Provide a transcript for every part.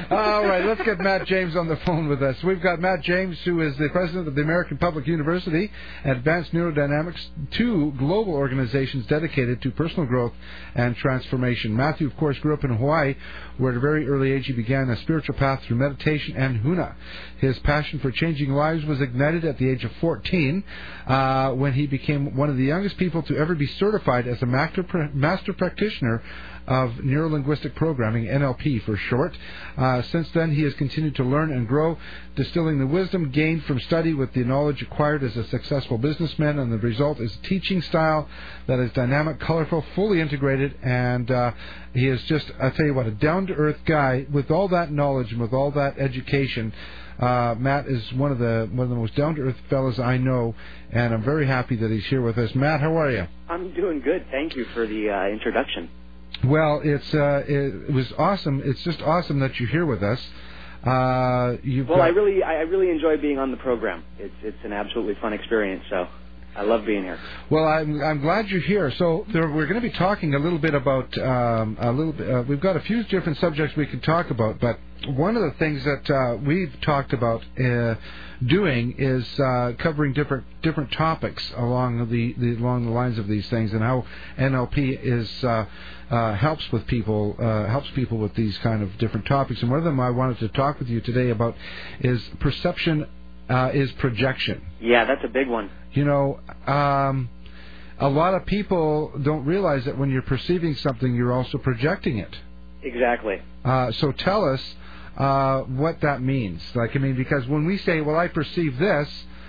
All right, let's get Matt James on the phone with us. We've got Matt James, who is the president of the American Public University, Advanced Neurodynamics, two global organizations dedicated to personal growth and transformation. Matthew, of course, grew up in Hawaii, where at a very early age he began a spiritual path through meditation and huna. His passion for changing lives was ignited at the age of 14 when he became one of the youngest people to ever be certified as a master practitioner of Neuro-Linguistic Programming, NLP for short. Since then, he has continued to learn and grow, distilling the wisdom gained from study with the knowledge acquired as a successful businessman, and the result is a teaching style that is dynamic, colorful, fully integrated, and he is just, I'll tell you what, a down-to-earth guy with all that knowledge and with all that education. Matt is one of the most down-to-earth fellas I know, and I'm very happy that he's here with us. Matt, how are you? I'm doing good. Thank you for the introduction. Well, it was awesome. It's just awesome that you're here with us. I really enjoy being on the program. It's an absolutely fun experience. So I love being here. Well, I'm glad you're here. So we're going to be talking a little bit about we've got a few different subjects we could talk about, but one of the things that we've talked about doing is covering different topics along the lines of these things, and how NLP is helps people with these kind of different topics. And one of them I wanted to talk with you today about is perception is projection. Yeah, that's a big one. You know, a lot of people don't realize that when you're perceiving something, you're also projecting it. Exactly. So tell us what that means. Because when we say, well, I perceive this,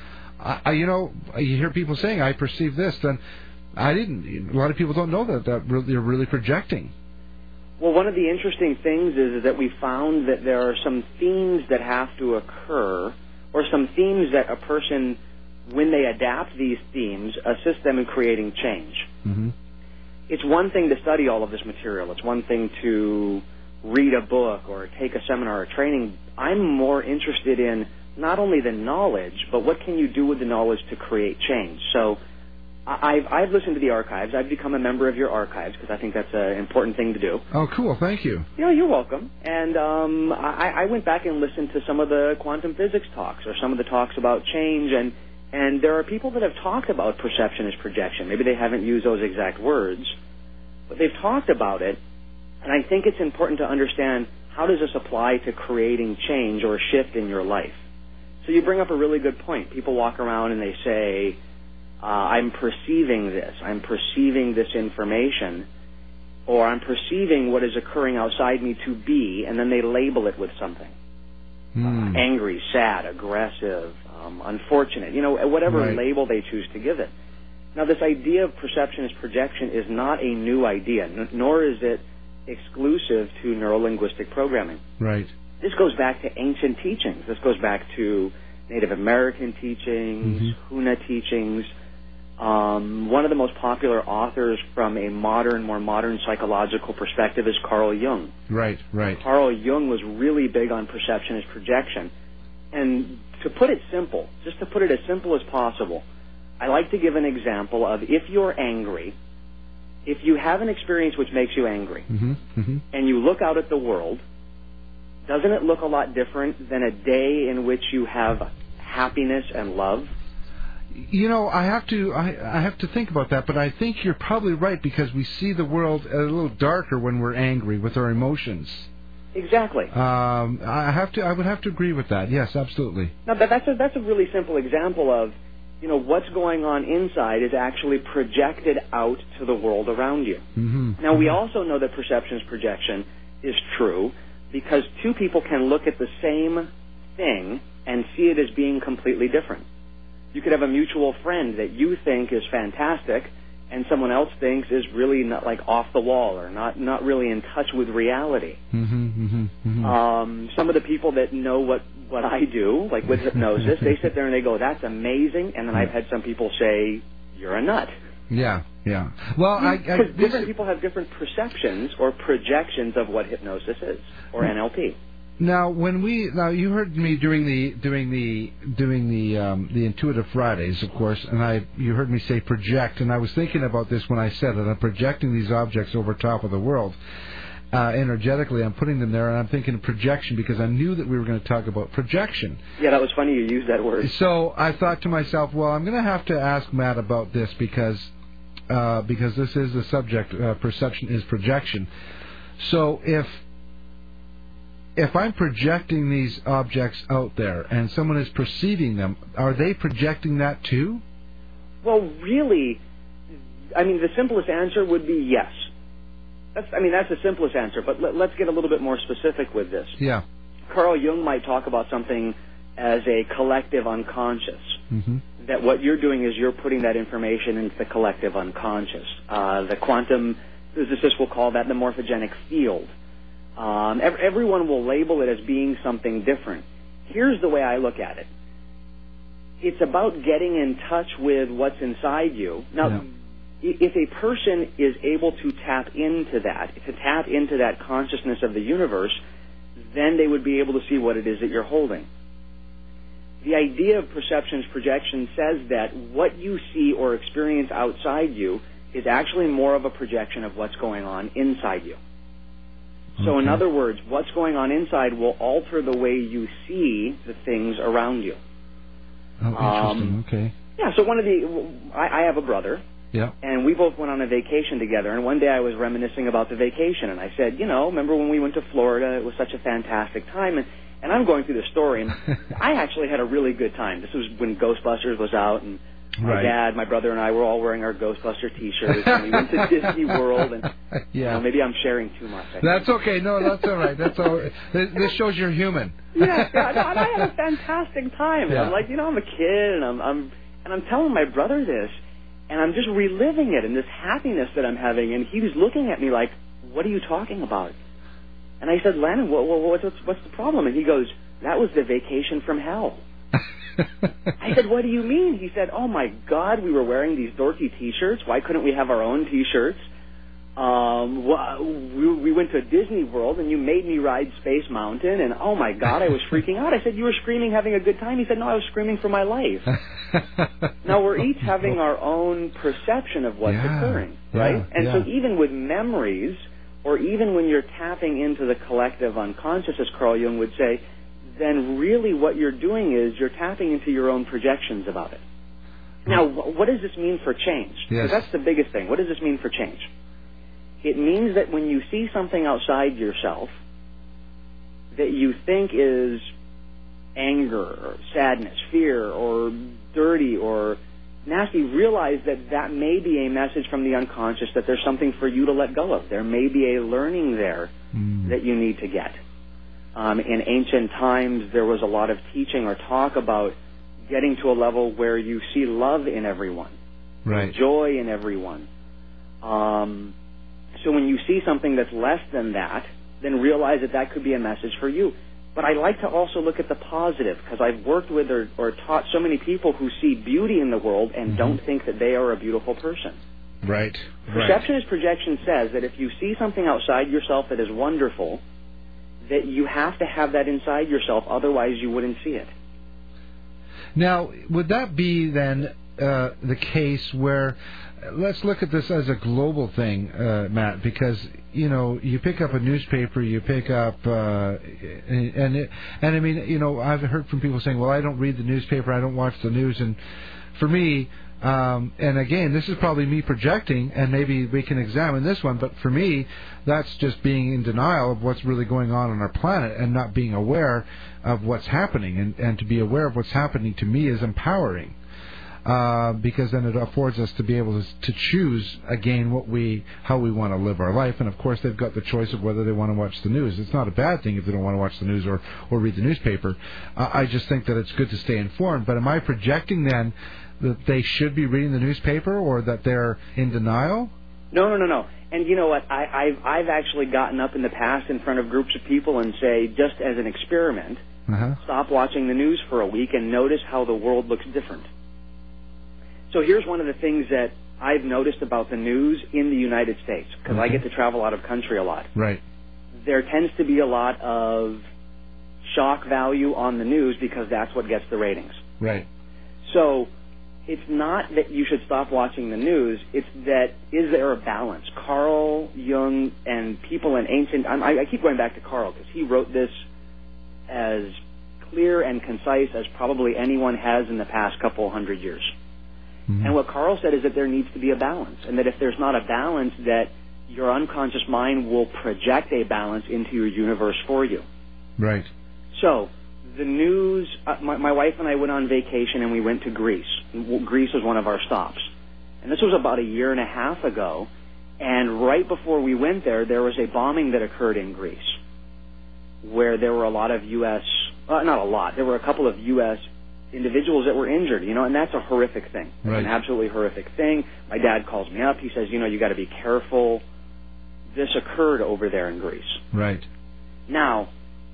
you hear people saying, I perceive this, then I didn't. A lot of people don't know that they're really projecting. Well, one of the interesting things is that we found that there are some themes that have to occur, or some themes that a person, when they adapt these themes, assist them in creating change. Mm-hmm. It's one thing to study all of this material. It's one thing to read a book or take a seminar or training. I'm more interested in not only the knowledge, but what can you do with the knowledge to create change. So I've listened to the archives. I've become a member of your archives because I think that's an important thing to do. Oh, cool. Thank you. You're welcome. And I went back and listened to some of the quantum physics talks or some of the talks about change, and there are people that have talked about perception as projection. Maybe they haven't used those exact words, but they've talked about it, and I think it's important to understand how does this apply to creating change or shift in your life. So you bring up a really good point. People walk around and they say, I'm perceiving this information, or I'm perceiving what is occurring outside me to be, and then they label it with something. Angry, sad, aggressive, unfortunate, whatever label they choose to give it. Now, this idea of perception as projection is not a new idea, nor is it exclusive to neuro-linguistic programming. Right. This goes back to ancient teachings. This goes back to Native American teachings, Huna teachings. One of the most popular authors from a more modern psychological perspective is Carl Jung. Right. Carl Jung was really big on perception as projection. And to put it simple, just to put it as simple as possible, I like to give an example of if you're angry, if you have an experience which makes you angry, and you look out at the world, doesn't it look a lot different than a day in which you have happiness and love? I have to think about that, but I think you're probably right, because we see the world a little darker when we're angry with our emotions. Exactly. I would have to agree with that. Yes, absolutely. Now, that's a really simple example of, what's going on inside is actually projected out to the world around you. Now, we also know that perception as projection is true, because two people can look at the same thing and see it as being completely different. You could have a mutual friend that you think is fantastic, and someone else thinks is really not, like, off the wall or not really in touch with reality. Some of the people that know what I do, like with hypnosis, they sit there and they go, "That's amazing," and then I've had some people say, "You're a nut." Yeah. Well, because different people have different perceptions or projections of what hypnosis is or NLP. Now, you heard me doing the Intuitive Fridays, of course, and you heard me say project, and I was thinking about this when I said it. I'm projecting these objects over top of the world, energetically. I'm putting them there, and I'm thinking of projection because I knew that we were going to talk about projection. Yeah, that was funny you used that word. So I thought to myself, well, I'm going to have to ask Matt about this because this is the subject. Perception is projection. So if I'm projecting these objects out there and someone is perceiving them, are they projecting that too? Well, really, I mean, the simplest answer would be yes. That's the simplest answer, but let's get a little bit more specific with this. Yeah. Carl Jung might talk about something as a collective unconscious. Mm-hmm. That what you're doing is you're putting that information into the collective unconscious. The quantum physicists will call that the morphogenic field. Everyone will label it as being something different. Here's the way I look at it. It's about getting in touch with what's inside you. Now, if a person is able to tap into that consciousness of the universe, then they would be able to see what it is that you're holding. The idea of perceptions projection says that what you see or experience outside you is actually more of a projection of what's going on inside you. So in other words, what's going on inside will alter the way you see the things around you. Oh, interesting. Okay. Yeah, so I have a brother. Yeah. And we both went on a vacation together, and one day I was reminiscing about the vacation, and I said, remember when we went to Florida? It was such a fantastic time, and I'm going through the story, and I actually had a really good time. This was when Ghostbusters was out, and my dad, my brother, and I were all wearing our Ghostbuster T-shirts, and we went to Disney World, and maybe I'm sharing too much. That's okay. No, that's all right. That's all. This shows you're human. Yeah, and I had a fantastic time. And I'm like, I'm a kid, and I'm telling my brother this, and I'm just reliving it and this happiness that I'm having, and he was looking at me like, "What are you talking about?" And I said, "Landon, what's the problem?" And he goes, "That was the vacation from hell." I said, "What do you mean?" He said, "Oh my God, we were wearing these dorky T-shirts. Why couldn't we have our own T-shirts? We went to Disney World, and you made me ride Space Mountain, and oh my God, I was freaking out." I said, "You were screaming, having a good time?" He said, "No, I was screaming for my life." Now, we're each having our own perception of what's occurring, right? And so even with memories, or even when you're tapping into the collective unconscious, as Carl Jung would say, then really what you're doing is you're tapping into your own projections about it. Now, what does this mean for change? Because that's the biggest thing. What does this mean for change? It means that when you see something outside yourself that you think is anger or sadness, fear, or dirty or nasty, realize that that may be a message from the unconscious that there's something for you to let go of. There may be a learning there that you need to get. In ancient times, there was a lot of teaching or talk about getting to a level where you see love in everyone, joy in everyone. So when you see something that's less than that, then realize that that could be a message for you. But I like to also look at the positive, because I've worked with or taught so many people who see beauty in the world and don't think that they are a beautiful person. Right. Perception is projection says that if you see something outside yourself that is wonderful, that you have to have that inside yourself, otherwise you wouldn't see it. Now, would that be then the case where, let's look at this as a global thing, Matt, because, you pick up a newspaper, you pick up, and I mean, I've heard from people saying, well, I don't read the newspaper, I don't watch the news, and for me, and again, this is probably me projecting, and maybe we can examine this one, but for me, that's just being in denial of what's really going on our planet and not being aware of what's happening. And to be aware of what's happening to me is empowering, because then it affords us to be able to choose, again, how we want to live our life. And, of course, they've got the choice of whether they want to watch the news. It's not a bad thing if they don't want to watch the news or read the newspaper. I just think that it's good to stay informed. But am I projecting then that they should be reading the newspaper or that they're in denial? No. And you know what? I've actually gotten up in the past in front of groups of people and say, just as an experiment, stop watching the news for a week and notice how the world looks different. So here's one of the things that I've noticed about the news in the United States, because I get to travel out of country a lot. Right. There tends to be a lot of shock value on the news because that's what gets the ratings. Right. So it's not that you should stop watching the news. It's that, is there a balance? Carl Jung and people in ancient... I keep going back to Carl because he wrote this as clear and concise as probably anyone has in the past couple hundred years. Mm-hmm. And what Carl said is that there needs to be a balance, and that if there's not a balance, that your unconscious mind will project a balance into your universe for you. Right. So... the news, my wife and I went on vacation and we went to Greece. Greece was one of our stops. And this was about a year and a half ago. And right before we went there was a bombing that occurred in Greece where there were a lot of U.S., not a lot, there were a couple of U.S. individuals that were injured, and that's a horrific thing. Right. An absolutely horrific thing. My dad calls me up. He says, you got to be careful. This occurred over there in Greece. Right. Now,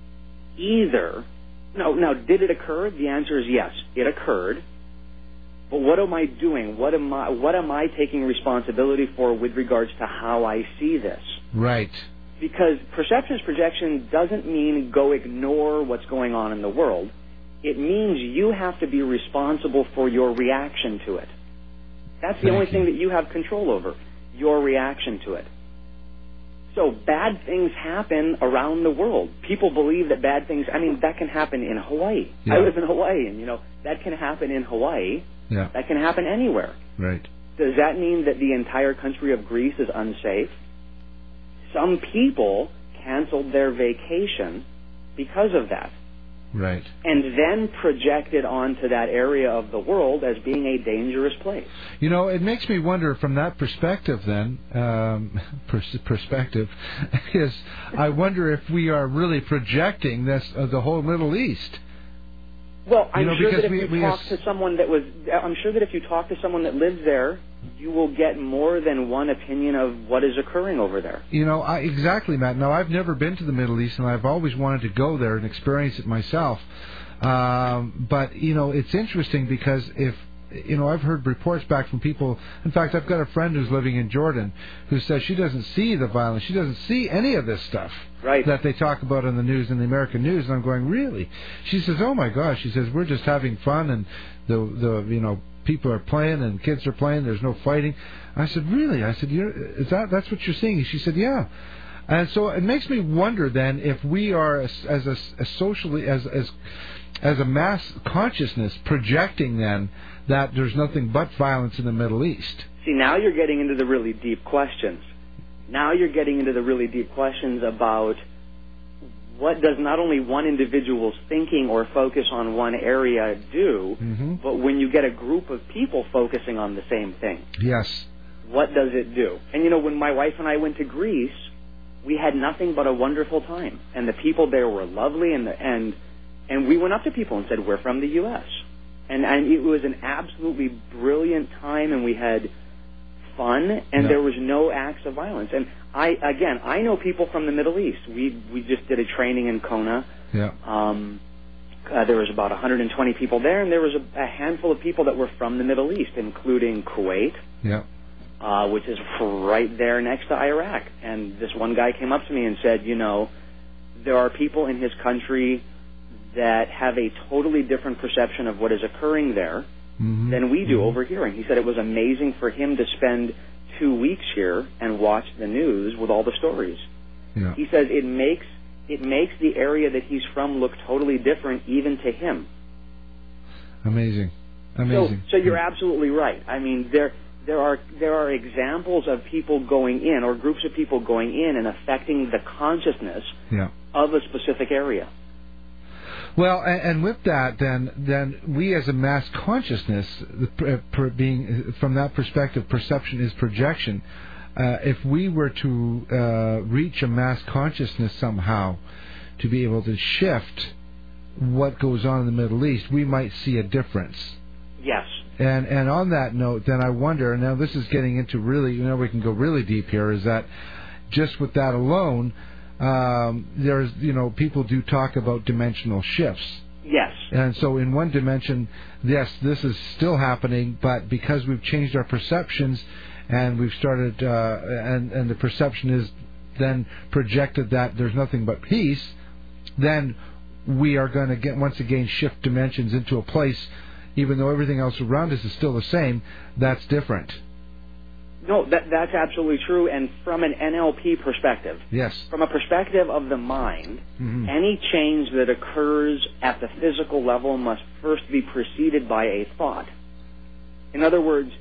Now, did it occur? The answer is yes, it occurred. But what am I doing? What am I taking responsibility for with regards to how I see this? Right. Because perception is projection doesn't mean go ignore what's going on in the world. It means you have to be responsible for your reaction to it. That's the only thing that you have control over, your reaction to it. So bad things happen around the world. People believe that bad things, that can happen in Hawaii. Yeah. I live in Hawaii, and, that can happen in Hawaii. Yeah. That can happen anywhere. Right. Does that mean that the entire country of Greece is unsafe? Some people canceled their vacation because of that. Right. And then projected onto that area of the world as being a dangerous place. It makes me wonder from that perspective then, is I wonder if we are really projecting this, the whole Middle East. Well, I'm sure that if you talk to someone that lives there, you will get more than one opinion of what is occurring over there. Exactly, Matt. Now, I've never been to the Middle East, and I've always wanted to go there and experience it myself. But, it's interesting because I've heard reports back from people. In fact, I've got a friend who's living in Jordan who says she doesn't see the violence. She doesn't see any of this stuff that they talk about in the news, in the American news. And I'm going, really? She says, oh, my gosh. She says, we're just having fun, and the people are playing and kids are playing. There's no fighting. I said, really? I said, that's what you're seeing? She said, yeah. And so it makes me wonder then if we are as a mass consciousness projecting then that there's nothing but violence in the Middle East. See, now you're getting into the really deep questions. Now you're getting into the really deep questions about what does not only one individual's thinking or focus on one area do, but when you get a group of people focusing on the same thing. Yes. What does it do? And when my wife and I went to Greece, we had nothing but a wonderful time. And the people there were lovely, and we went up to people and said, we're from the U.S. And it was an absolutely brilliant time, and we had fun, and there was no acts of violence. And I know people from the Middle East. We just did a training in Kona. Yeah. There was about 120 people there, and there was a handful of people that were from the Middle East, including Kuwait, which is right there next to Iraq. And this one guy came up to me and said, there are people in his country that have a totally different perception of what is occurring there than we do over here. And he said it was amazing for him to spend 2 weeks here and watch the news with all the stories. Yeah. He says it makes the area that he's from look totally different even to him. Amazing. So you're absolutely right. I mean, there are examples of people going in, or groups of people going in and affecting the consciousness of a specific area. Well, and with that, then we as a mass consciousness, being from that perspective, perception is projection. If we were to reach a mass consciousness somehow, to be able to shift what goes on in the Middle East, we might see a difference. Yes. And on that note, then I wonder, and now this is getting into really, we can go really deep here, is that just with that alone, there's, people do talk about dimensional shifts. Yes. And so in one dimension, yes, this is still happening, but because we've changed our perceptions and we've started, and the perception is then projected that there's nothing but peace, then we are going to once again shift dimensions into a place even though everything else around us is still the same, that's different. No, that's absolutely true. And from an NLP perspective, yes, from a perspective of the mind, any change that occurs at the physical level must first be preceded by a thought. In other words,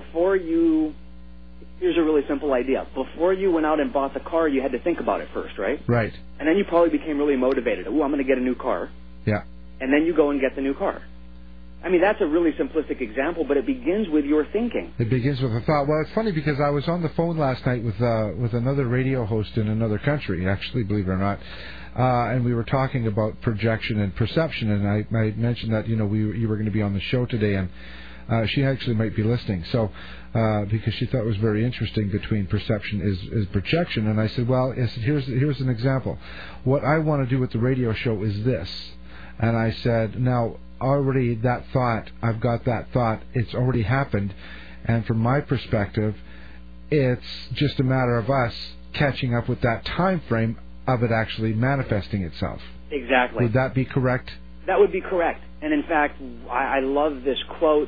here's a really simple idea. Before you went out and bought the car, you had to think about it first, right? Right. And then you probably became really motivated. I'm going to get a new car. Yeah. And then you go and get the new car. I mean, that's a really simplistic example, but it begins with your thinking. It begins with a thought. Well, it's funny because I was on the phone last night with another radio host in another country, actually, believe it or not, and we were talking about projection and perception, and I mentioned that, you were going to be on the show today, and she actually might be listening, so because she thought it was very interesting between perception is projection, and I said, well, here's an example. What I want to do with the radio show is this, and I said, now, already that thought, I've got that thought, it's already happened, and from my perspective, it's just a matter of us catching up with that time frame of it actually manifesting itself. Exactly. Would that be correct? That would be correct. And in fact, I love this quote.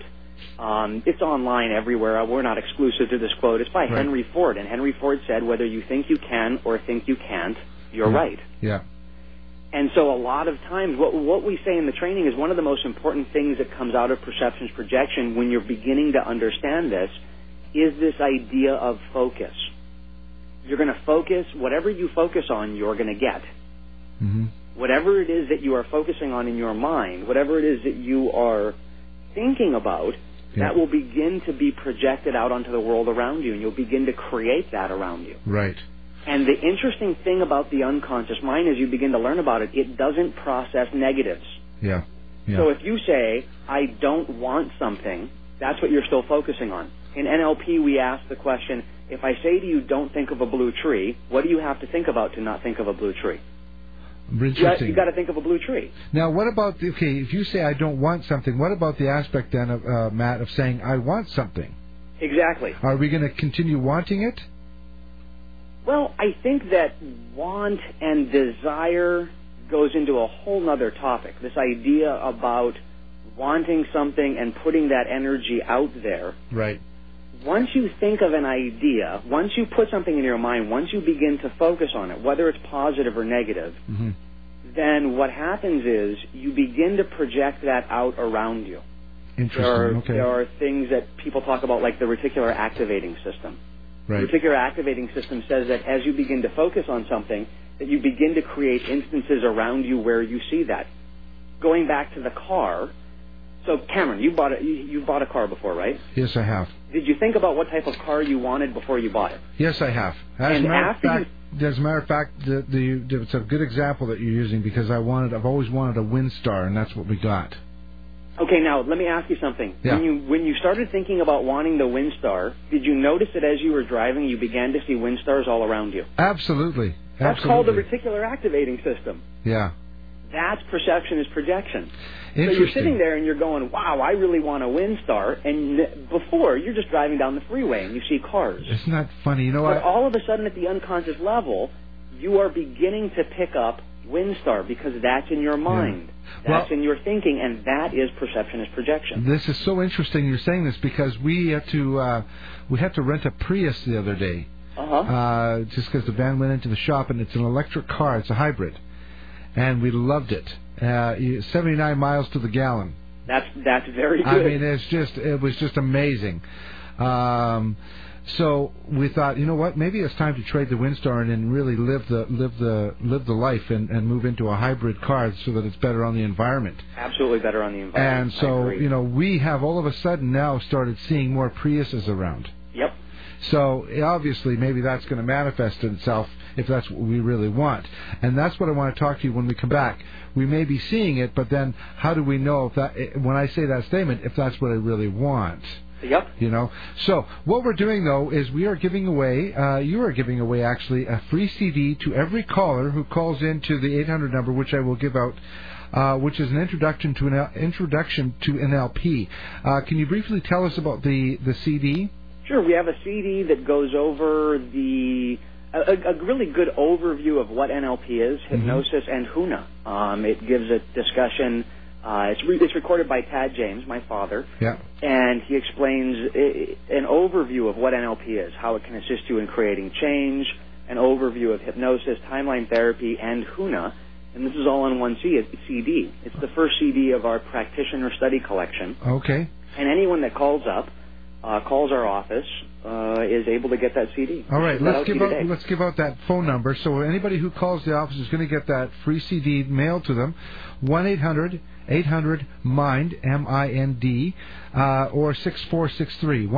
It's online everywhere. We're not exclusive to this quote. It's by Henry Ford, and Henry Ford said, whether you think you can or think you can't, you're right. Yeah. And so a lot of times what we say in the training is one of the most important things that comes out of perceptions projection when you're beginning to understand this is this idea of focus. You're going to focus, whatever you focus on, you're going to get. Mm-hmm. Whatever it is that you are focusing on in your mind, whatever it is that you are thinking about, that will begin to be projected out onto the world around you, and you'll begin to create that around you. Right. And the interesting thing about the unconscious mind, as you begin to learn about it, it doesn't process negatives. Yeah. So if you say, I don't want something, that's what you're still focusing on. In NLP, we ask the question, if I say to you, don't think of a blue tree, what do you have to think about to not think of a blue tree? Interesting. You got to think of a blue tree. Now, what about, if you say I don't want something, what about the aspect then, of Matt, of saying I want something? Exactly. Are we going to continue wanting it? Well, I think that want and desire goes into a whole other topic. This idea about wanting something and putting that energy out there. Right. Once you think of an idea, once you put something in your mind, once you begin to focus on it, whether it's positive or negative, then what happens is you begin to project that out around you. Interesting. There are things that people talk about like the reticular activating system. Right. The reticular activating system says that as you begin to focus on something, that you begin to create instances around you where you see that. Going back to the car, so Cameron, you've bought a car before, right? Yes, I have. Did you think about what type of car you wanted before you bought it? Yes, I have. As a matter of fact, it's a good example that you're using because I've always wanted a Windstar, and that's what we got. Okay, now let me ask you something. Yeah. When you started thinking about wanting the Windstar, did you notice that as you were driving, you began to see Windstars all around you? Absolutely. That's called the reticular activating system. Yeah. That's perception is projection. So you're sitting there and you're going, wow, I really want a Windstar. And before, you're just driving down the freeway and you see cars. Isn't that funny? But all of a sudden at the unconscious level, you are beginning to pick up Windstar because that's in your mind. Yeah. That's in your thinking, and that is perception is projection. This is so interesting you're saying this because we had to rent a Prius the other day. Just because the van went into the shop, and it's an electric car. It's a hybrid. And we loved it. 79 miles to the gallon. That's very good. I mean, it was just amazing. So we thought, you know what? Maybe it's time to trade the Windstar and really live the life and move into a hybrid car so that it's better on the environment. Absolutely better on the environment. And so we have all of a sudden now started seeing more Priuses around. Yep. So obviously maybe that's going to manifest itself if that's what we really want. And that's what I want to talk to you when we come back. We may be seeing it, but then how do we know if that, when I say that statement, if that's what I really want? Yep. So what we're doing, though, is we are giving away, you are giving away, actually, a free CD to every caller who calls into the 800 number, which I will give out, which is an introduction to NLP. Can you briefly tell us about the CD? Sure. We have a CD that goes over a really good overview of what NLP is, hypnosis, and HUNA. It gives a discussion It's recorded by Tad James, my father, Yeah. and he explains an overview of what NLP is, how it can assist you in creating change, an overview of hypnosis, timeline therapy, and HUNA, and this is all on one CD. It's the first CD of our practitioner study collection. Okay. And anyone that calls up, calls our office, is able to get that CD. All right, let's give out that phone number. So anybody who calls the office is going to get that free CD mailed to them. 1-800-800-MIND, M-I-N-D, or 6463.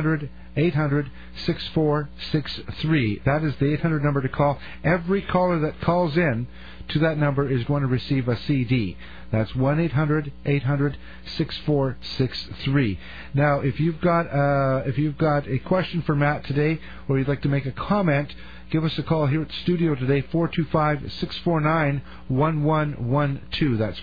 1-800-800-6463. That is the 800 number to call. Every caller that calls in to that number is going to receive a CD. That's 1-800-800-6463. Now, if you've got a question for Matt today, or you'd like to make a comment, give us a call here at the studio today, 425-649-1112. That's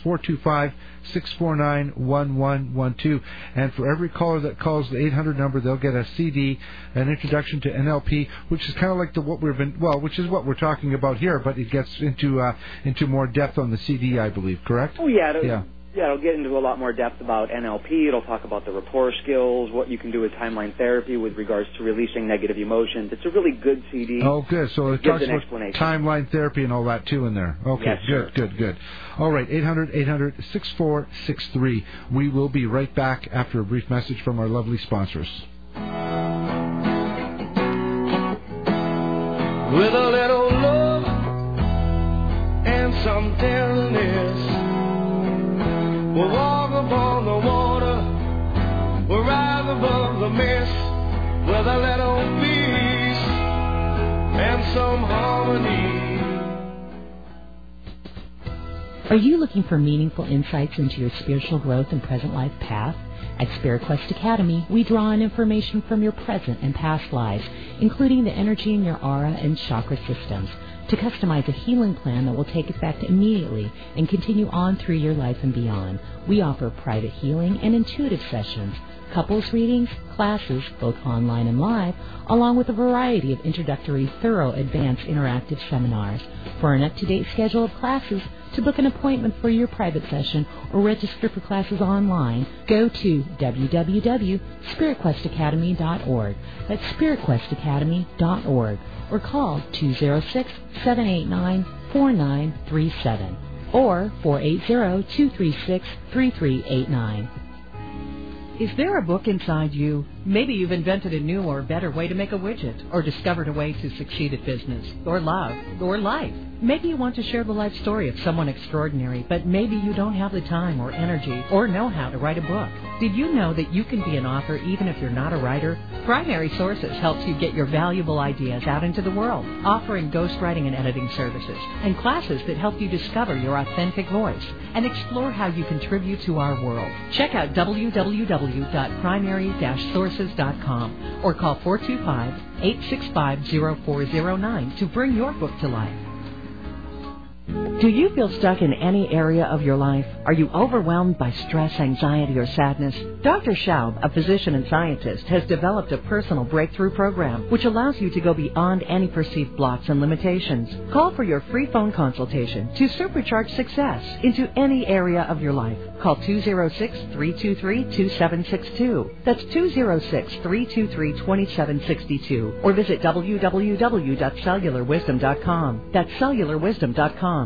425-649-1112. And for every caller that calls the 800 number, they'll get a CD, an introduction to NLP, which is kind of like which is what we're talking about here, but it gets into more depth on the CD, I believe. Correct? Oh, yeah. It'll get into a lot more depth about NLP. It'll talk about the rapport skills, what you can do with timeline therapy with regards to releasing negative emotions. It's a really good CD. Oh, good. So it talks about explanation. Timeline therapy and all that, too, in there. Okay, yes, good. All right, 800-800-6463. We will be right back after a brief message from our lovely sponsors. With a little love and some tenderness, we'll walk upon the water, we'll rise above the mist, with a little peace and some harmony. Are you looking for meaningful insights into your spiritual growth and present life path? At Spirit Quest Academy, we draw on information from your present and past lives, including the energy in your aura and chakra systems, to customize a healing plan that will take effect immediately and continue on through your life and beyond. We offer private healing and intuitive sessions, couples readings, classes, both online and live, along with a variety of introductory, thorough, advanced interactive seminars. For an up-to-date schedule of classes, to book an appointment for your private session or register for classes online, go to www.spiritquestacademy.org. That's spiritquestacademy.org. Or call 206-789-4937 or 480-236-3389. Is there a book inside you? Maybe you've invented a new or better way to make a widget, or discovered a way to succeed at business, or love, or life. Maybe you want to share the life story of someone extraordinary, but maybe you don't have the time or energy or know how to write a book. Did you know that you can be an author even if you're not a writer? Primary Sources helps you get your valuable ideas out into the world, offering ghostwriting and editing services, and classes that help you discover your authentic voice and explore how you contribute to our world. Check out www.primary-sources.com or call 425-865-0409 to bring your book to life. Do you feel stuck in any area of your life? Are you overwhelmed by stress, anxiety, or sadness? Dr. Schaub, a physician and scientist, has developed a personal breakthrough program which allows you to go beyond any perceived blocks and limitations. Call for your free phone consultation to supercharge success into any area of your life. Call 206-323-2762. That's 206-323-2762. Or visit www.cellularwisdom.com. That's cellularwisdom.com.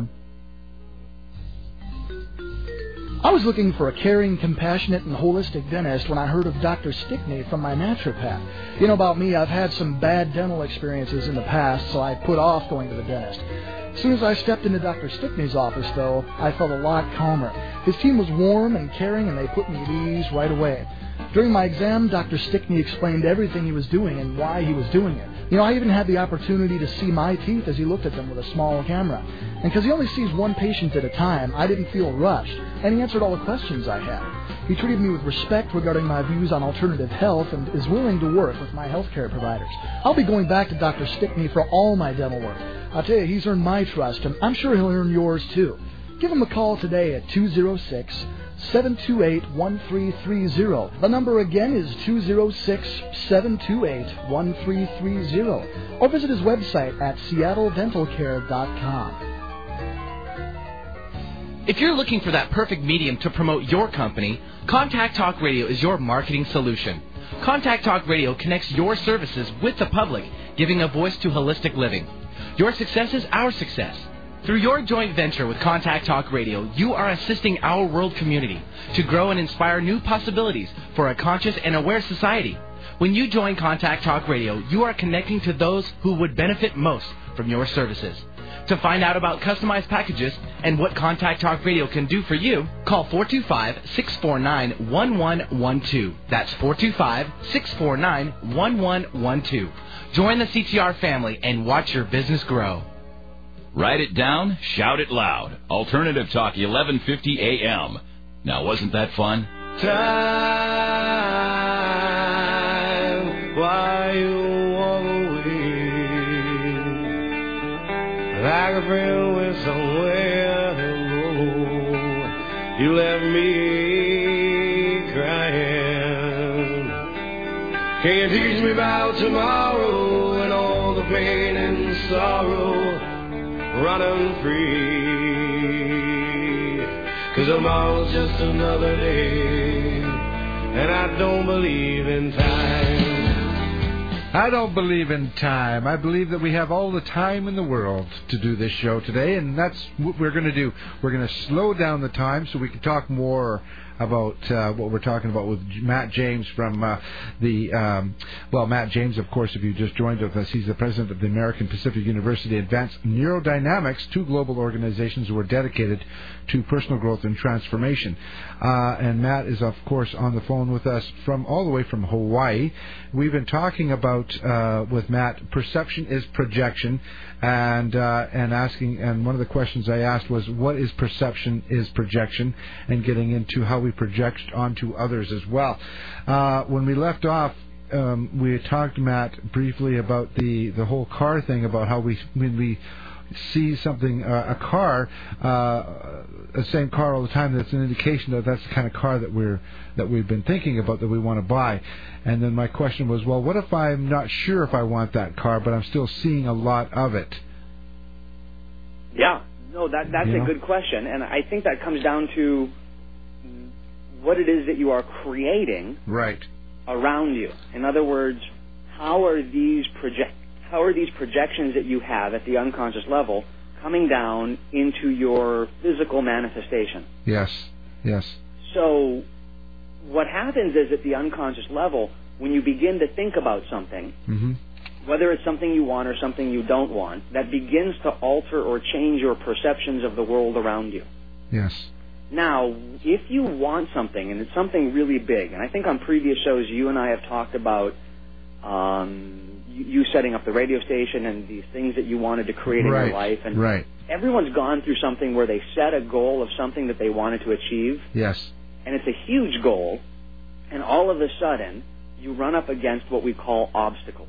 I was looking for a caring, compassionate, and holistic dentist when I heard of Dr. Stickney from my naturopath. You know about me, I've had some bad dental experiences in the past, so I put off going to the dentist. As soon as I stepped into Dr. Stickney's office, though, I felt a lot calmer. His team was warm and caring, and they put me at ease right away. During my exam, Dr. Stickney explained everything he was doing and why he was doing it. You know, I even had the opportunity to see my teeth as he looked at them with a small camera. And because he only sees one patient at a time, I didn't feel rushed, and he answered all the questions I had. He treated me with respect regarding my views on alternative health and is willing to work with my healthcare providers. I'll be going back to Dr. Stickney for all my dental work. I'll tell you, he's earned my trust, and I'm sure he'll earn yours, too. Give him a call today at 206-728-1330. The number again is 206-728-1330. Or visit his website at seattledentalcare.com. If you're looking for that perfect medium to promote your company, Contact Talk Radio is your marketing solution. Contact Talk Radio connects your services with the public, giving a voice to holistic living. Your success is our success. Through your joint venture with Contact Talk Radio, you are assisting our world community to grow and inspire new possibilities for a conscious and aware society. When you join Contact Talk Radio, you are connecting to those who would benefit most from your services. To find out about customized packages and what Contact Talk Radio can do for you, call 425-649-1112. That's 425-649-1112. Join the CTR family and watch your business grow. Write it down, shout it loud. Alternative Talk, 1150 AM. Now, wasn't that fun? Time, why you walk away? Like a friend with somewhere to go. You left me crying. Can you teach me about tomorrow and all the pain and sorrow? Running free, 'cause tomorrow's just another day, and I don't believe in time. I don't believe in time. I believe that we have all the time in the world to do this show today, and that's what we're going to do. We're going to slow down the time so we can talk more about what we're talking about with Matt James from Matt James, of course, if you just joined with us, he's the president of the American Pacific University Advanced Neurodynamics, two global organizations who are dedicated to personal growth and transformation. And Matt is, of course, on the phone with us from all the way from Hawaii. We've been talking about with Matt, perception is projection, and asking, and one of the questions I asked was, what is perception is projection, and getting into how we project onto others as well. When we left off, we talked, Matt, briefly about the whole car thing, about how when we see something, a car, the same car all the time, that's an indication that that's the kind of car that we've been thinking about, that we want to buy. And then my question was, well, what if I'm not sure if I want that car, but I'm still seeing a lot of it? Yeah, no, that's a good question, and I think that comes down to what it is that you are creating around you. In other words, how are these projections that you have at the unconscious level coming down into your physical manifestation? Yes. So what happens is at the unconscious level, when you begin to think about something, whether it's something you want or something you don't want, that begins to alter or change your perceptions of the world around you. Yes. Now, if you want something, and it's something really big, and I think on previous shows you and I have talked about you setting up the radio station and these things that you wanted to create in your life, and everyone's gone through something where they set a goal of something that they wanted to achieve. Yes. And it's a huge goal, and all of a sudden, you run up against what we call obstacles.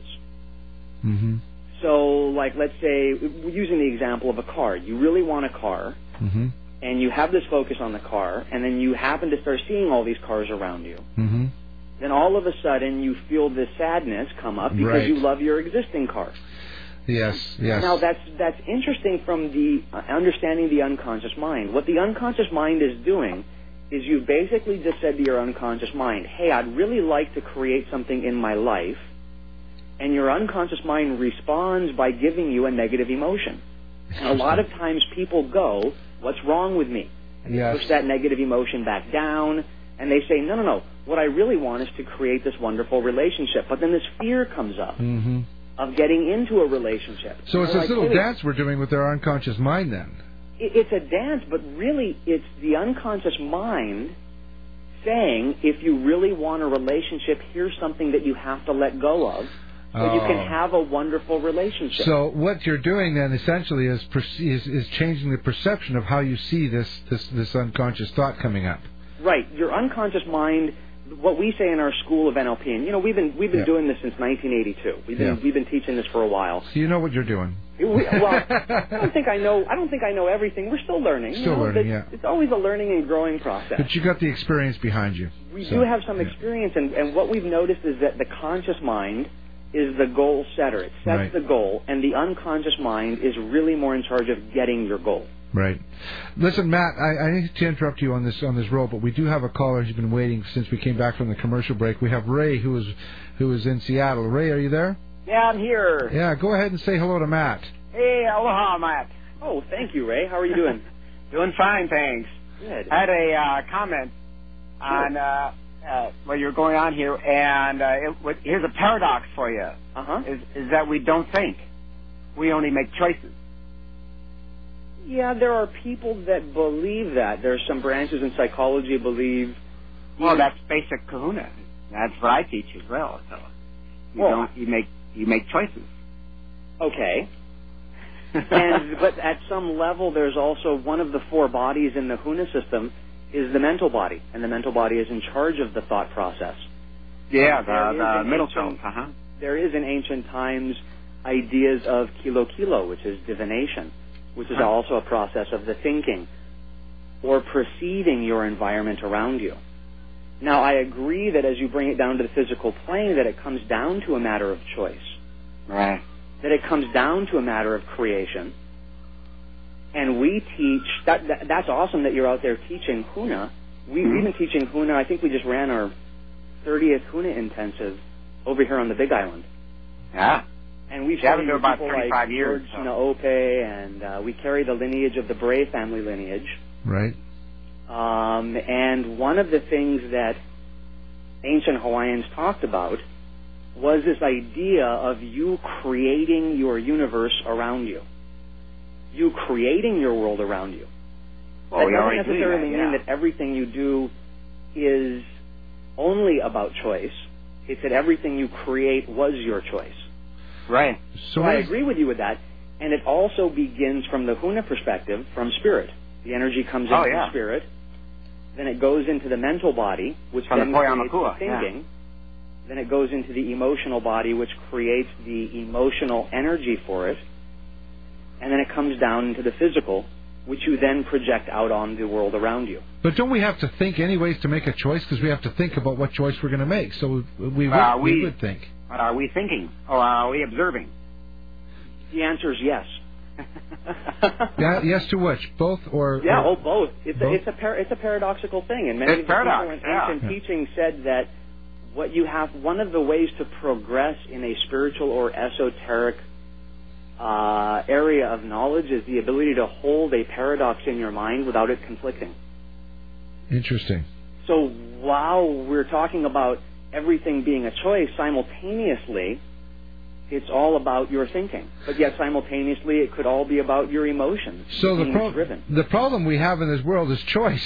So, like, let's say, using the example of a car, you really want a car, and you have this focus on the car, and then you happen to start seeing all these cars around you. Then all of a sudden you feel this sadness come up because you love your existing car. Yes. Now that's interesting from the understanding the unconscious mind. What the unconscious mind is doing is you basically just said to your unconscious mind, hey, I'd really like to create something in my life, and your unconscious mind responds by giving you a negative emotion. And a lot of times people go, what's wrong with me? And they push that negative emotion back down, and they say, no, what I really want is to create this wonderful relationship. But then this fear comes up of getting into a relationship. So it's this little dance we're doing with our unconscious mind then. It's a dance, but really it's the unconscious mind saying, if you really want a relationship, here's something that you have to let go of, so you can have a wonderful relationship. So what you're doing then essentially is changing the perception of how you see this unconscious thought coming up. Right. Your unconscious mind, what we say in our school of NLP, and we've been doing this since 1982. We've been teaching this for a while. So you know what you're doing. Well, I don't think I know everything. We're still learning. It's always a learning and growing process. But you got the experience behind you. We do have some experience, and what we've noticed is that the conscious mind is the goal setter. It sets the goal, and the unconscious mind is really more in charge of getting your goal. Right. Listen, Matt, I need to interrupt you on this roll, but we do have a caller who's been waiting since we came back from the commercial break. We have Ray, who is in Seattle. Ray, are you there? Yeah, I'm here. Yeah, go ahead and say hello to Matt. Hey, aloha, Matt. Oh, thank you, Ray. How are you doing? Doing fine, thanks. Good. I had a comment on what you're going on here, and here's a paradox for you. Is that we don't think. We only make choices. Yeah, there are people that believe that. There's some branches in psychology believe... Well, that's basic kahuna. That's what I teach as well. So you make choices. Okay. But at some level, there's also one of the four bodies in the Huna system is the mental body, and the mental body is in charge of the thought process. Yeah, the middle self. There is in ancient times ideas of kilo, which is divination, which is also a process of the thinking or perceiving your environment around you. Now, I agree that as you bring it down to the physical plane, that it comes down to a matter of choice. Right. That it comes down to a matter of creation. And we teach, that's awesome that you're out there teaching Huna. We've been teaching Huna, I think we just ran our 30th Huna intensive over here on the Big Island. Yeah. And we've been there about people 35 like years. George Naope, and we carry the lineage of the Bray family lineage. Right. And one of the things that ancient Hawaiians talked about was this idea of you creating your universe around you. You creating your world around you. Well, that doesn't necessarily mean that everything you do is only about choice. It's that everything you create was your choice. Right. So I agree with you with that. And it also begins from the Huna perspective, from spirit. The energy comes in from spirit. Then it goes into the mental body, which then creates the thinking. Yeah. Then it goes into the emotional body, which creates the emotional energy for it. And then it comes down into the physical, which you then project out on the world around you. But don't we have to think anyways to make a choice? Because we have to think about what choice we're going to make. So we would think. But are we thinking? Or are we observing? The answer is yes. Yeah, yes to which? Both or... Yeah, both. It's a paradoxical thing. And many of the people in ancient teaching said that one of the ways to progress in a spiritual or esoteric area of knowledge is the ability to hold a paradox in your mind without it conflicting. Interesting. So while we're talking about everything being a choice, simultaneously, it's all about your thinking. But yet simultaneously, it could all be about your emotions. So the problem we have in this world is choice.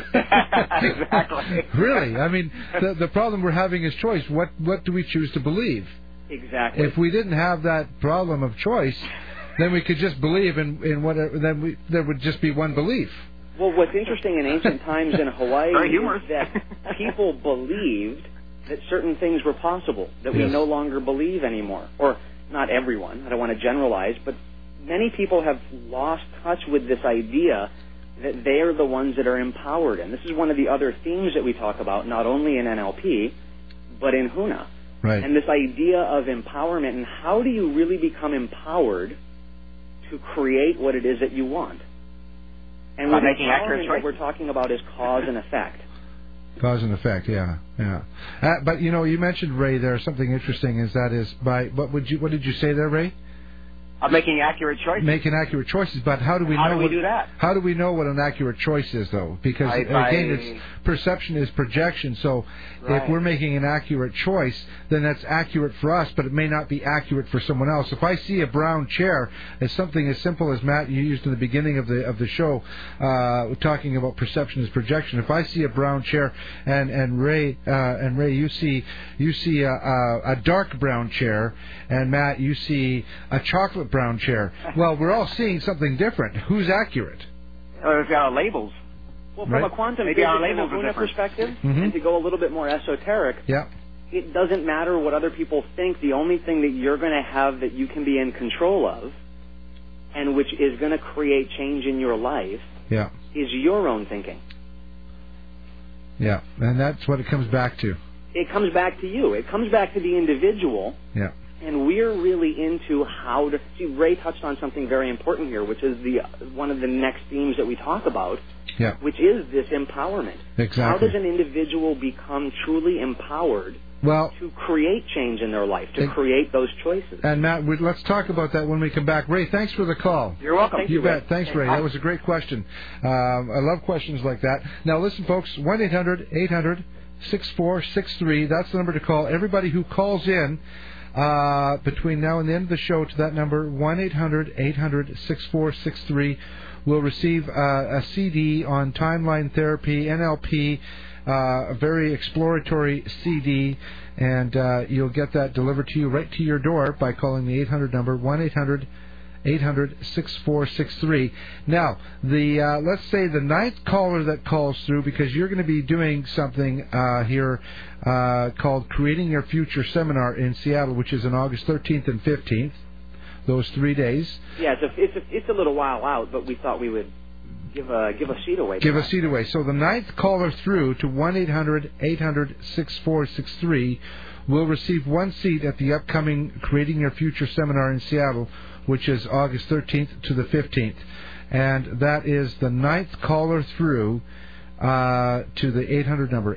Exactly. Really. I mean, the problem we're having is choice. What do we choose to believe? Exactly. If we didn't have that problem of choice, then we could just believe in whatever. There would just be one belief. Well, what's interesting in ancient times in Hawaii is that people believed that certain things were possible that we no longer believe anymore. Or not everyone. I don't want to generalize, but many people have lost touch with this idea that they are the ones that are empowered. And this is one of the other themes that we talk about, not only in NLP, but in Huna. Right. And this idea of empowerment, and how do you really become empowered to create what it is that you want? And with empowerment, what we're talking about is cause and effect. Cause and effect, yeah. But you mentioned, Ray, there something interesting. What did you say there, Ray? Making accurate choices. Making accurate choices, but how do we do that? How do we know what an accurate choice is, though? Because again, it's perception is projection. So if we're making an accurate choice, then that's accurate for us, but it may not be accurate for someone else. If I see a brown chair as something as simple as Matt you used in the beginning of the show, talking about perception is projection. If I see a brown chair and Ray, you see a dark brown chair, and Matt, you see a chocolate brown chair. Well, we're all seeing something different. Who's accurate? Labels. Well, from a quantum physics and a Huna perspective, and to go a little bit more esoteric, it doesn't matter what other people think. The only thing that you're going to have that you can be in control of, and which is going to create change in your life, is your own thinking. Yeah, and that's what it comes back to. It comes back to you. It comes back to the individual. Yeah. And we're really into how to see. Ray touched on something very important here, which is one of the next themes that we talk about, which is this empowerment. Exactly. How does an individual become truly empowered to create change in their life, to create those choices? And Matt, let's talk about that when we come back. Ray, thanks for the call. You're welcome. You bet. Thanks, Ray. That was a great question. I love questions like that. Now, listen, folks, 1-800-800-6463. That's the number to call. Everybody who calls in between now and the end of the show to that number, 1-800-800-6463, will receive a CD on timeline therapy, NLP, a very exploratory CD, and you'll get that delivered to you right to your door by calling the 800 number, 1-800-800-6463. Now, let's say the ninth caller that calls through, because you're going to be doing something here called Creating Your Future Seminar in Seattle, which is on August 13th and 15th, those 3 days. Yeah, it's a little while out, but we thought we would give a seat away. Give a seat away. So the ninth caller through to 1-800-800-6463 will receive one seat at the upcoming Creating Your Future Seminar in Seattle, which is August 13th to the 15th. And that is the ninth caller through to the 800 number,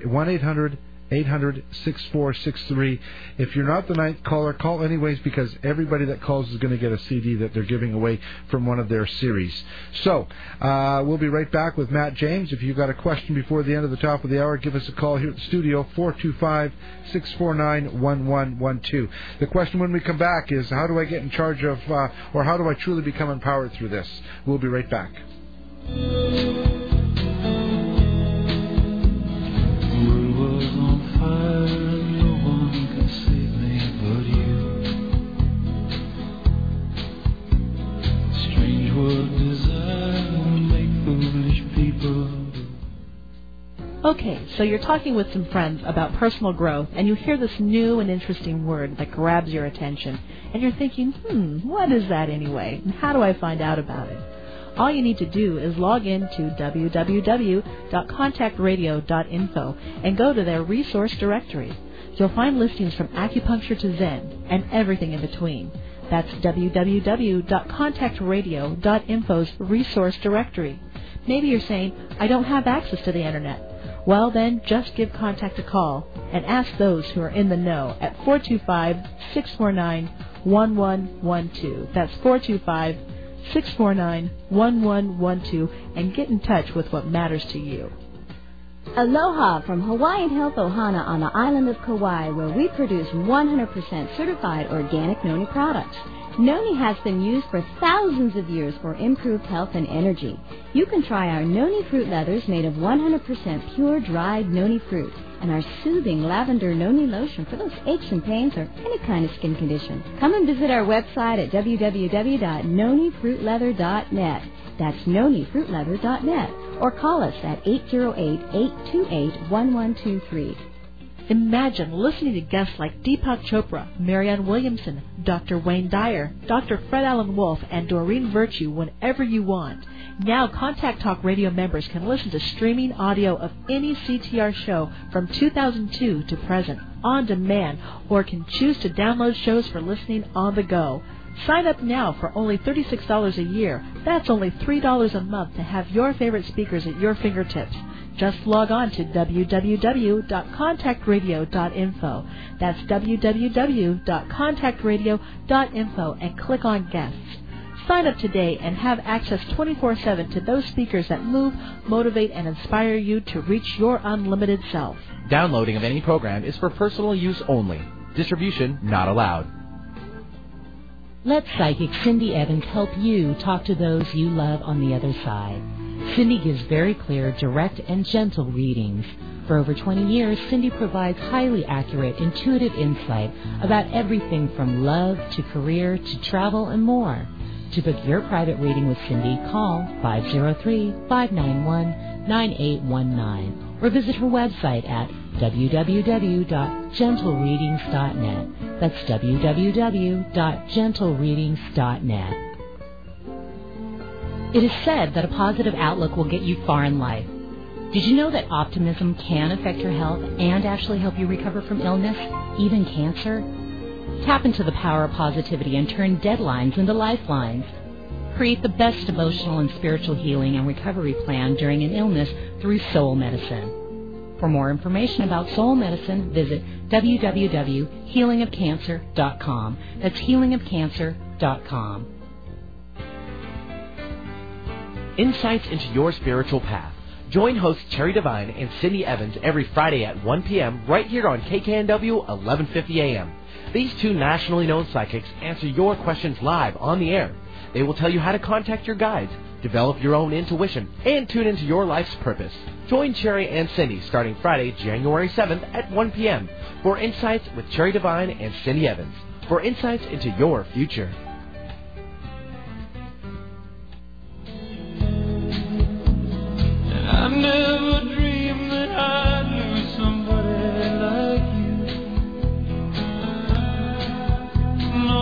1-800-800-6463. If you're not the ninth caller, call anyways, because everybody that calls is going to get a CD that they're giving away from one of their series. So, we'll be right back with Matt James. If you've got a question before the end of the top of the hour, give us a call here at the studio, 425-649-1112. The question when we come back is, how do I get in charge of, or how do I truly become empowered through this? We'll be right back. Okay, so you're talking with some friends about personal growth, and you hear this new and interesting word that grabs your attention, and you're thinking, what is that anyway, and how do I find out about it? All you need to do is log in to www.contactradio.info and go to their resource directory. You'll find listings from acupuncture to Zen and everything in between. That's www.contactradio.info's resource directory. Maybe you're saying, I don't have access to the Internet. Well, then, just give Contact a call and ask those who are in the know at 425-649-1112. That's 425-649-1112, and get in touch with what matters to you. Aloha from Hawaiian Health Ohana on the island of Kauai, where we produce 100% certified organic noni products. Noni has been used for thousands of years for improved health and energy. You can try our Noni fruit leathers made of 100% pure dried noni fruit and our soothing lavender noni lotion for those aches and pains or any kind of skin condition. Come and visit our website at www.nonifruitleather.net. That's nonifruitleather.net. Or call us at 808-828-1123. Imagine listening to guests like Deepak Chopra, Marianne Williamson, Dr. Wayne Dyer, Dr. Fred Allen Wolf, and Doreen Virtue whenever you want. Now, Contact Talk Radio members can listen to streaming audio of any CTR show from 2002 to present on demand, or can choose to download shows for listening on the go. Sign up now for only $36 a year. That's only $3 a month to have your favorite speakers at your fingertips. Just log on to www.contactradio.info. That's www.contactradio.info and click on guests. Sign up today and have access 24/7 to those speakers that move, motivate, and inspire you to reach your unlimited self. Downloading of any program is for personal use only. Distribution not allowed. Let psychic Cindy Evans help you talk to those you love on the other side. Cindy gives very clear, direct, and gentle readings. For over 20 years, Cindy provides highly accurate, intuitive insight about everything from love to career to travel and more. To book your private reading with Cindy, call 503-591-9819 or visit her website at www.gentlereadings.net. That's www.gentlereadings.net. It is said that a positive outlook will get you far in life. Did you know that optimism can affect your health and actually help you recover from illness, even cancer? Tap into the power of positivity and turn deadlines into lifelines. Create the best emotional and spiritual healing and recovery plan during an illness through soul medicine. For more information about soul medicine, visit www.healingofcancer.com. That's healingofcancer.com. Insights into your spiritual path. Join hosts Terry Devine and Cindy Evans every Friday at 1 p.m. right here on KKNW 1150 a.m. These two nationally known psychics answer your questions live on the air. They will tell you how to contact your guides, develop your own intuition, and tune into your life's purpose. Join Cherry and Cindy starting Friday, January 7th at 1 p.m. for Insights with Cherry Devine and Cindy Evans. For insights into your future. I never dreamed that I'd lose somebody like you. No,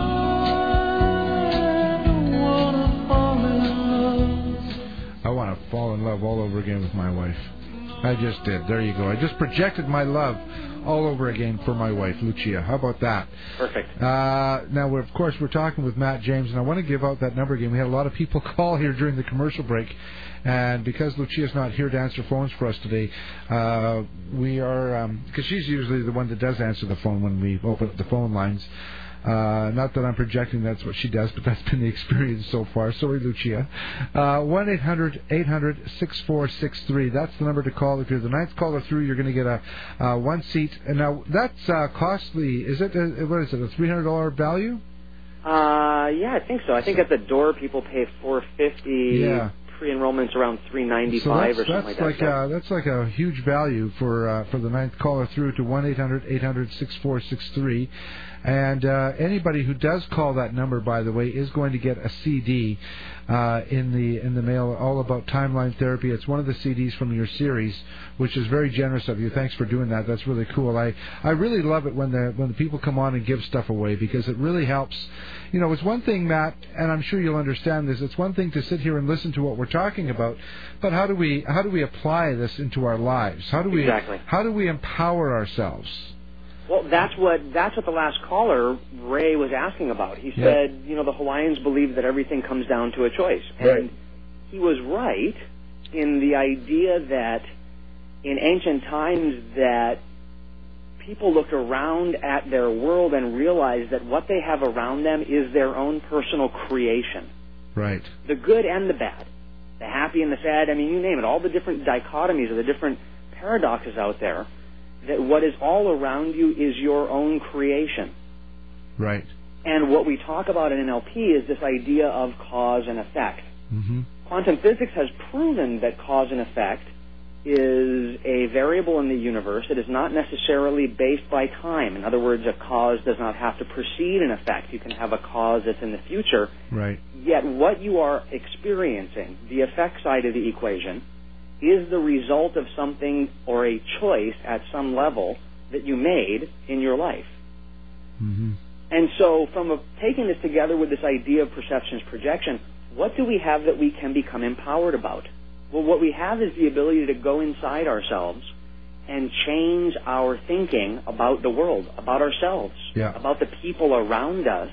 I don't wanna fall in love. I want to fall in love all over again with my wife. I just did. There you go. I just projected my love all over again for my wife, Lucia. How about that? Perfect. Now, of course, we're talking with Matt James, and I want to give out that number again. We had a lot of people call here during the commercial break, and because Lucia's not here to answer phones for us today, we are, because she's usually the one that does answer the phone when we open up the phone lines. Not that I'm projecting that's what she does, but that's been the experience so far. Sorry, Lucia. 1-800-800-6463. That's the number to call. If you're the ninth caller through, you're going to get a one seat. And now, that's costly. Is it, what is it, a $300 value? Yeah, I think so. I think at the door people pay $450. Yeah. Pre-enrollment's around $395 or something like that. That's like a huge value for the ninth caller through to 1-800-800-6463. And anybody who does call that number, by the way, is going to get a CD in the mail, all about timeline therapy. It's one of the CDs from your series, which is very generous of you. Thanks for doing that. That's really cool. I really love it when the people come on and give stuff away, because it really helps. You know, it's one thing, Matt, and I'm sure you'll understand this. It's one thing to sit here and listen to what we're talking about, but how do we apply this into our lives? How do we empower ourselves? Well, that's what the last caller, Ray, was asking about. He said, you know, the Hawaiians believe that everything comes down to a choice. And he was right in the idea that in ancient times that people looked around at their world and realized that what they have around them is their own personal creation. Right. The good and the bad, the happy and the sad, I mean, you name it, all the different dichotomies or the different paradoxes out there, that what is all around you is your own creation. Right. And what we talk about in NLP is this idea of cause and effect. Mm-hmm. Quantum physics has proven that cause and effect is a variable in the universe. It is not necessarily based by time. In other words, a cause does not have to precede an effect. You can have a cause that's in the future. Right. Yet what you are experiencing, the effect side of the equation, is the result of something or a choice at some level that you made in your life. Mm-hmm. And so taking this together with this idea of perceptions projection, what do we have that we can become empowered about? Well, what we have is the ability to go inside ourselves and change our thinking about the world, about ourselves, about the people around us,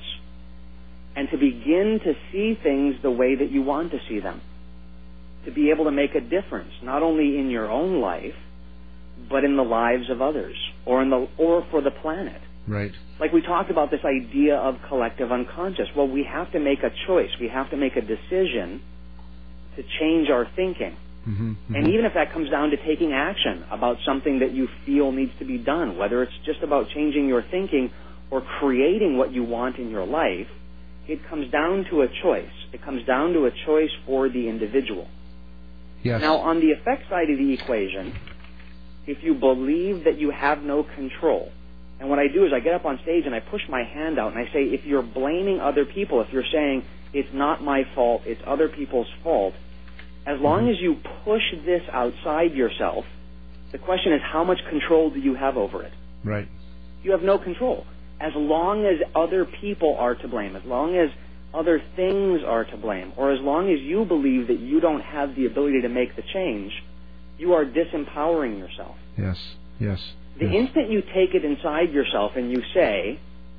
and to begin to see things the way that you want to see them. To be able to make a difference, not only in your own life, but in the lives of others, or for the planet. Right. Like we talked about this idea of collective unconscious. Well, we have to make a choice. We have to make a decision to change our thinking. Mm-hmm. Mm-hmm. And even if that comes down to taking action about something that you feel needs to be done, whether it's just about changing your thinking or creating what you want in your life, it comes down to a choice. It comes down to a choice for the individual. Yes. Now, on the effect side of the equation, if you believe that you have no control, and what I do is I get up on stage and I push my hand out and I say, if you're blaming other people, if you're saying, it's not my fault, it's other people's fault, as long as you push this outside yourself, the question is, how much control do you have over it? Right. You have no control. As long as other people are to blame, as long as other things are to blame, or as long as you believe that you don't have the ability to make the change, you are disempowering yourself. Yes, yes. The instant you take it inside yourself and you say,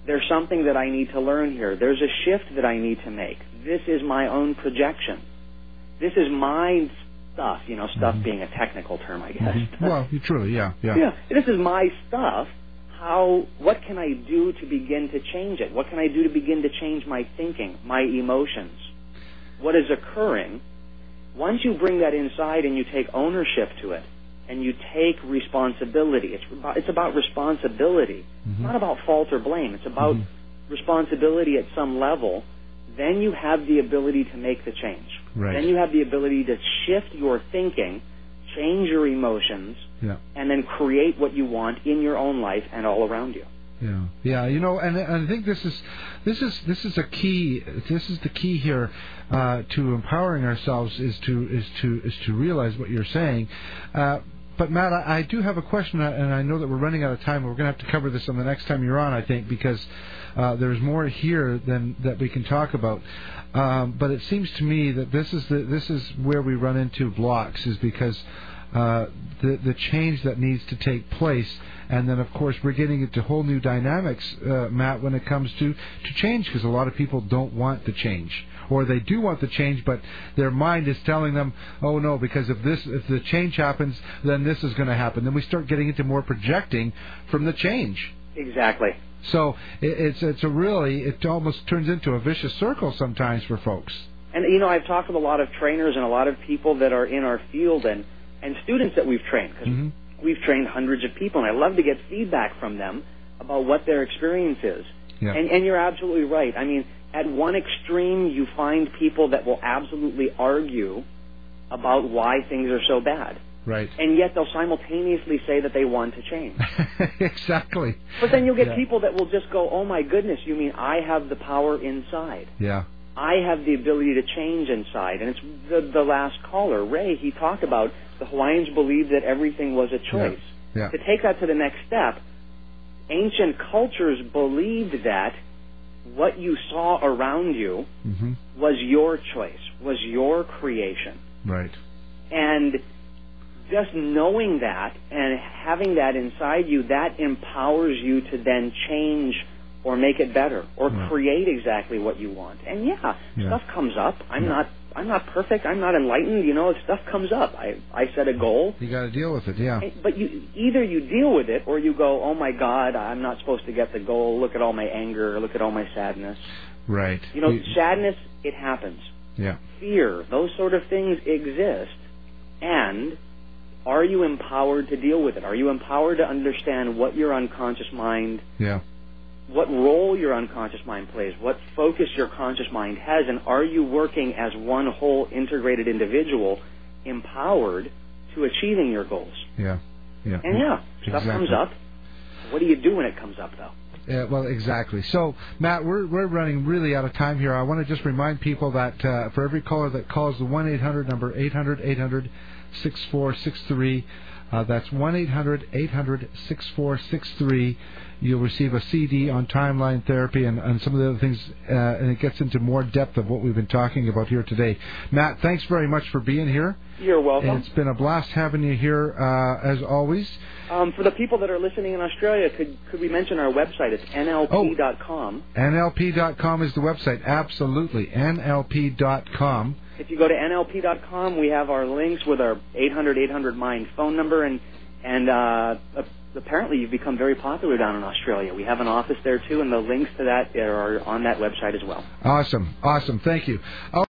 There's something that I need to learn here. There's a shift that I need to make. This is my own projection. This is my stuff, stuff being a technical term, I guess. Well, truly, yeah. Yeah, this is my stuff. What can I do to begin to change it? What can I do to begin to change my thinking, my emotions? What is occurring? Once you bring that inside and you take ownership to it, and you take responsibility, it's about responsibility. It's not about fault or blame. It's about responsibility at some level. Then you have the ability to make the change. Right. Then you have the ability to shift your thinking, change your emotions, and then create what you want in your own life and all around you. Yeah. And I think this is a key. This is the key here to empowering ourselves is to realize what you're saying. But Matt, I do have a question, and I know that we're running out of time. We're going to have to cover this on the next time you're on, I think, because there's more here than that we can talk about. But it seems to me that this is where we run into blocks, is because the change that needs to take place, and then of course we're getting into whole new dynamics, Matt, when it comes to change, because a lot of people don't want the change. Or they do want the change, but their mind is telling them, oh no, because if the change happens, then this is going to happen. Then we start getting into more projecting from the change. Exactly. So it almost turns into a vicious circle sometimes for folks. And I've talked with a lot of trainers and a lot of people that are in our field and students that we've trained, because we've trained hundreds of people, and I love to get feedback from them about what their experience is. Yeah. And you're absolutely right. I mean, at one extreme, you find people that will absolutely argue about why things are so bad. Right. And yet they'll simultaneously say that they want to change. Exactly. But then you'll get people that will just go, oh my goodness, you mean I have the power inside. Yeah. I have the ability to change inside. And it's the last caller, Ray, he talked about the Hawaiians believed that everything was a choice. Yeah. To take that to the next step, ancient cultures believed that what you saw around you was your choice, was your creation. Right. And just knowing that and having that inside you, that empowers you to then change or make it better or create exactly what you want. And stuff comes up. I'm not perfect. I'm not enlightened. Stuff comes up. I set a goal. You got to deal with it. Yeah. But either you deal with it or you go, oh my God, I'm not supposed to get the goal. Look at all my anger. Look at all my sadness. Right. Sadness, it happens. Yeah. Fear, those sort of things exist. And are you empowered to deal with it? Are you empowered to understand what your unconscious mind, what role your unconscious mind plays, what focus your conscious mind has, and are you working as one whole integrated individual, empowered to achieving your goals? Yeah. And stuff comes up. What do you do when it comes up, though? Yeah, well, exactly. So, Matt, we're running really out of time here. I want to just remind people that for every caller that calls the 1-800 number, 800-800-6463, that's 1-800-800-6463. You'll receive a CD on timeline therapy and some of the other things, and it gets into more depth of what we've been talking about here today. Matt, thanks very much for being here. You're welcome. It's been a blast having you here, as always. For the people that are listening in Australia, could we mention our website? It's NLP.com. NLP.com is the website. Absolutely. NLP.com. If you go to NLP.com, we have our links with our 800-800-MIND phone number, and apparently you've become very popular down in Australia. We have an office there, too, and the links to that are on that website as well. Awesome. Thank you.